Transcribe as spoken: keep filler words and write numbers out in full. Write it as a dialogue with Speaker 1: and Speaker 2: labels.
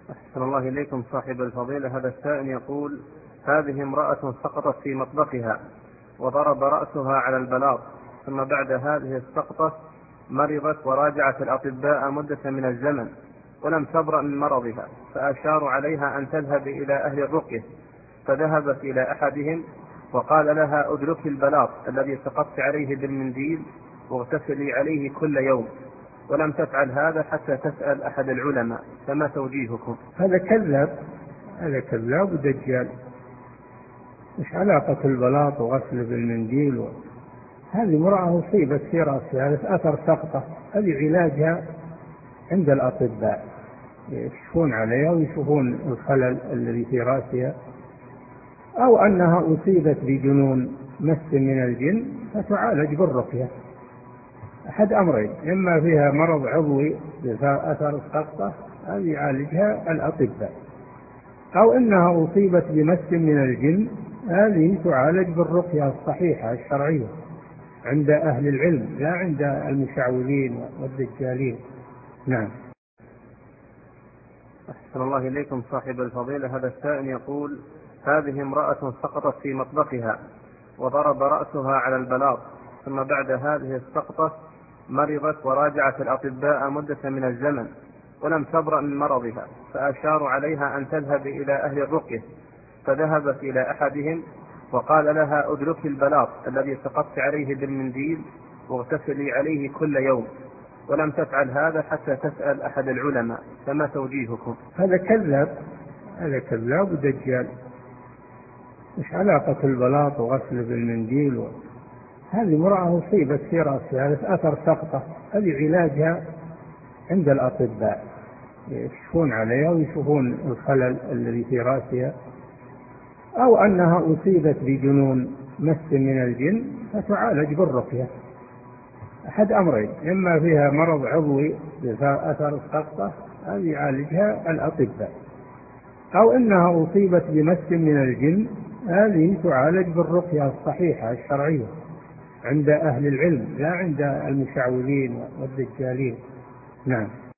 Speaker 1: أحسن الله إليكم صاحب الفضيلة. هذا السائل يقول: هذه امرأة سقطت في مطبخها وضرب رأسها على البلاط، ثم بعد هذه السقطة مرضت وراجعت الأطباء مدة من الزمن ولم تبرأ من مرضها، فأشاروا عليها أن تذهب إلى أهل الرقية، فذهبت إلى أحدهم وقال لها: أدركي البلاط الذي سقطت عليه بالمنديل واغتسلي عليه كل يوم، ولم تفعل هذا حتى تسأل أحد العلماء، فما توجيهكم؟
Speaker 2: هذا كذاب، هذا كذاب ودجال. مش علاقة البلاط وغسل بالمنديل و... هذه امرأة أصيبت في رأسها، هذا أثر سقطة، هذه علاجها عند الأطباء، يكشفون عليها ويشوفون الخلل الذي في رأسها، أو أنها أصيبت بجنون مس من الجن فتعالج بالرقية. أحد أمرين: إما فيها مرض عضوي أثر السقطة، هذه يعالجها الأطباء، أو إنها أصيبت بمس من الجن، هذه تعالج بالرقية الصحيحة الشرعية عند أهل العلم، لا عند المشعوذين والدجالين. نعم.
Speaker 1: أحسن الله إليكم صاحب الفضيلة. هذا السائل يقول: هذه امرأة سقطت في مطبخها وضرب رأسها على البلاط، ثم بعد هذه السقطة مرضت وراجعت الأطباء مدة من الزمن ولم تبرأ من مرضها، فأشاروا عليها أن تذهب إلى أهل الرقية، فذهبت إلى أحدهم وقال لها: أدركي البلاط الذي سقطت عليه بالمنديل واغتسلي عليه كل يوم، ولم تفعل هذا حتى تسأل أحد العلماء، فما توجيهكم؟
Speaker 2: هذا كذاب، هذا كذاب ودجال. مش علاقة البلاط وغسل بالمنديل و... هذه امرأة أصيبت في رأسها، هذا أثر سقطة، هذه علاجها عند الأطباء، يكشفون عليها ويشوفون الخلل الذي في رأسها، أو أنها أصيبت بجنون مس من الجن فتعالج بالرقية. أحد أمرين: إما فيها مرض عضوي أثر السقطة، هذه يعالجها الأطباء، أو إنها أصيبت بمس من الجن، هذه تعالج بالرقية الصحيحة الشرعية عند أهل العلم، لا عند المشعوذين والدجالين. نعم.